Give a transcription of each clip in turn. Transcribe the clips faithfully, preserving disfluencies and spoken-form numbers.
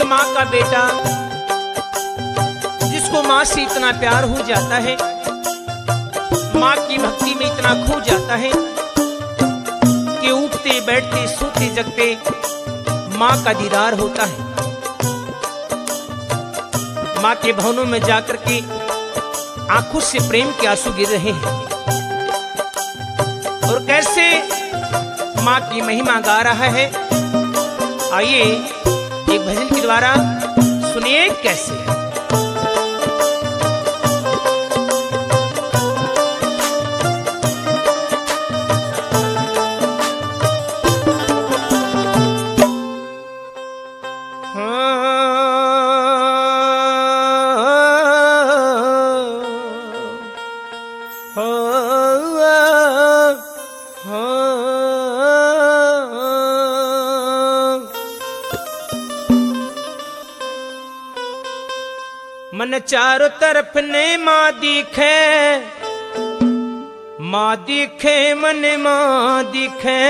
माँ का बेटा जिसको माँ से इतना प्यार हो जाता है, माँ की भक्ति में इतना खो जाता है कि उठते बैठते सोते जगते माँ का दीदार होता है। माँ के भवनों में जाकर के आंखों से प्रेम के आंसू गिर रहे हैं और कैसे माँ की महिमा गा रहा है। आइए एक भजन के द्वारा सुनिए कैसे। मन चारों तरफ ने माँ दिखे, माँ दिखे मन माँ दिखे।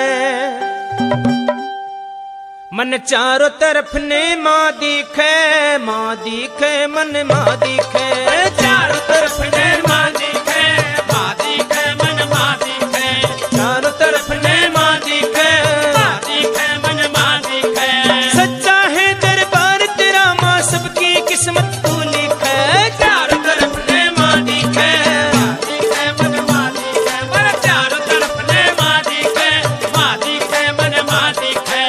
मन चारों तरफ ने माँ दिखे, माँ दिखे मन माँ दिखे। चारों तरफ ने माँ दिखे, माँ दिखे मन माँ दिखे। चारों तरफ ने माँ दिखे, माँ दिखे मन माँ दिखे। सच्चा है दरबार तेरा माँ सबकी किस्मत तू लिखे। चारों तरफ ने माँ दिखे, माँ दिखे मन माँ दिखे। मन चारों तरफ ने माँ दिखे, माँ दिखे मन माँ दिखे।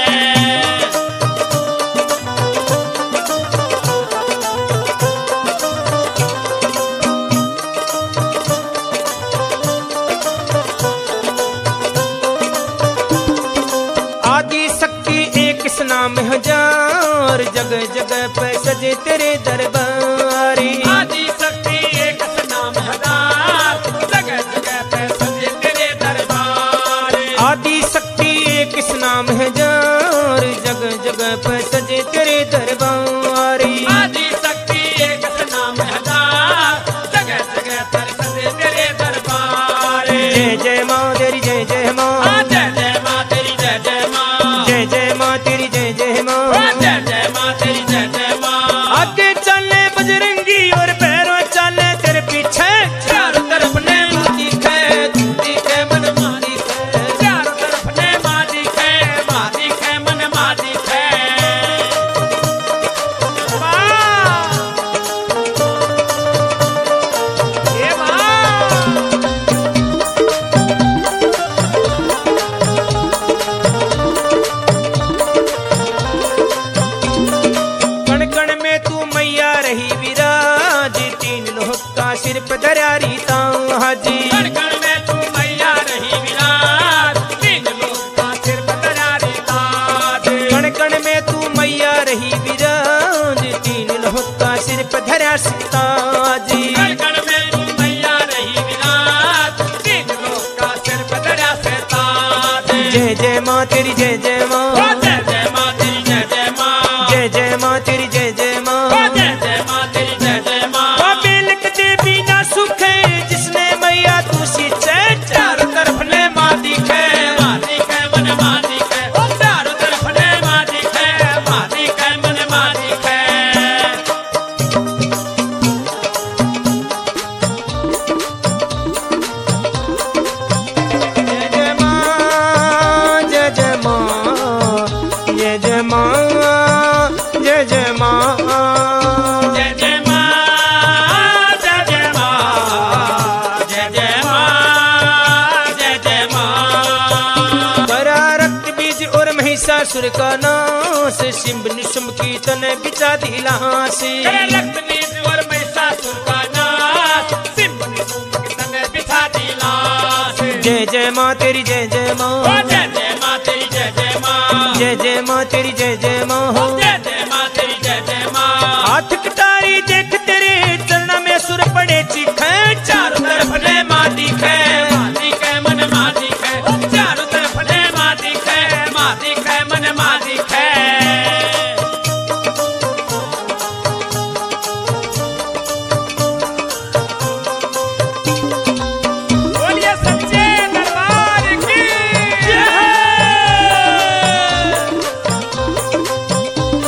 आदि शक्ति एक इस नाम हजार, जगह जगह पे सजे तेरे दरबार। आदि शक्ति एक नाम हजार, जगह जगह पे सजे तेरे दरबार। आदि शक्ति एक इस नाम हजार, जगह जगह पे सजे तेरे दरबार। आदि शक्ति एक नाम हजार, जगह जगह पर सजे तेरे दरबार। जय जय माँ तेरी जय जय माँ, जय जय माँ तेरी जय जय माँ। जय जय माँ तेरी जय जय माँ। जय जय माँ तेरी जय जय माँ। आगे चले बजरंगी और पैरों चले तेरे पीछे। चारों तरफ ने माँ दिखे तू दिखे मन माँ दिखे। चारों तरफ ने माँ दिखे, माँ दिखे मन माँ दिखे। वाह! ये वाह! कण कण में तू मैया रही विराज, तीन लोक का सिर पे धरा रीता हाजी। कण कण में तू मैया रही विराज, तीन लोक का सिर पर धरा ताज। कण कण में तू मैया रही विराज, तीन लोक का सिर पे धरा सीताजी। कण कण में तू मैया रही विराज, तीन लोक का सिर पर धरा ताज। जय जय माँ तेरी जय जय माँ, जय जय माँ तेरी जय जय माँ। जय जय माँ तेरी जय जय माँ। जय जय माँ तेरी जय जय माँ। बेलक देवी ना सुखे जिसने मैया तू सींचे। चारों तरफ ने माँ दिखे, माँ दिखे मन माँ दिखे। चारों तरफ ने माँ दिखे, माँ दिखे मन माँ दिखे। जय जय माँ जय जय माँ, जय जय माँ जय जय माँ। जय जय माँ, जय जय माँ, जय जय माँ, जय जय माँ। करा रक्त बीज और महिषासुर का नाश, शिंब निशुंभ की तन बिचा दिलासी। करे रक्त बीज और महिषासुर का नाश, सिंह निशुंभ की तन बिछा दी लाश। जय जय माँ तेरी जय जय माँ, जय जय माँ तेरी जय जय माँ। जय जय माँ तेरी जय जय माँ। जय जय माँ तेरी जय जय माँ। हाथ कटारी देख तेरे चरण में सुर पड़े चिखे। चारों तरफ ने माँ दिखे, माँ दिखे मन माँ दिखे। चारों तरफ ने माँ दिखे, माँ दिखे मन माँ दिखे। बोलिए सच्चे दरबार की जय।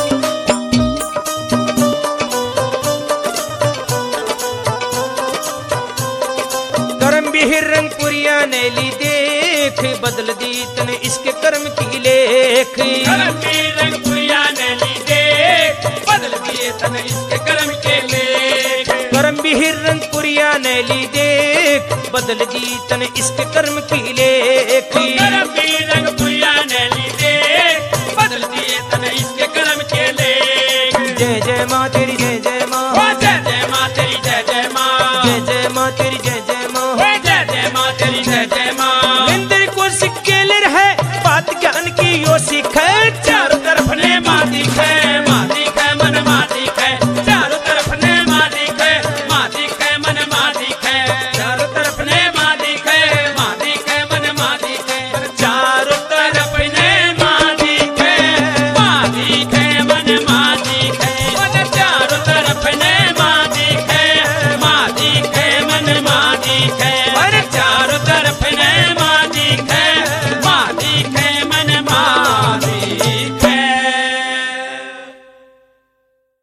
बदल दी तने इसके कर्म की लेख। कर्म की रंगपुरिया ने ली देख, बदल दिए तन इसके कर्म के लेख। कर्म भी रंगपुरिया ने ली देख, बदल दी तने इसके कर्म की लेख। कर्म की रंगपुरिया ने ली देख, बदल दिए तन इसके कर्म के लेख। जय जय माँ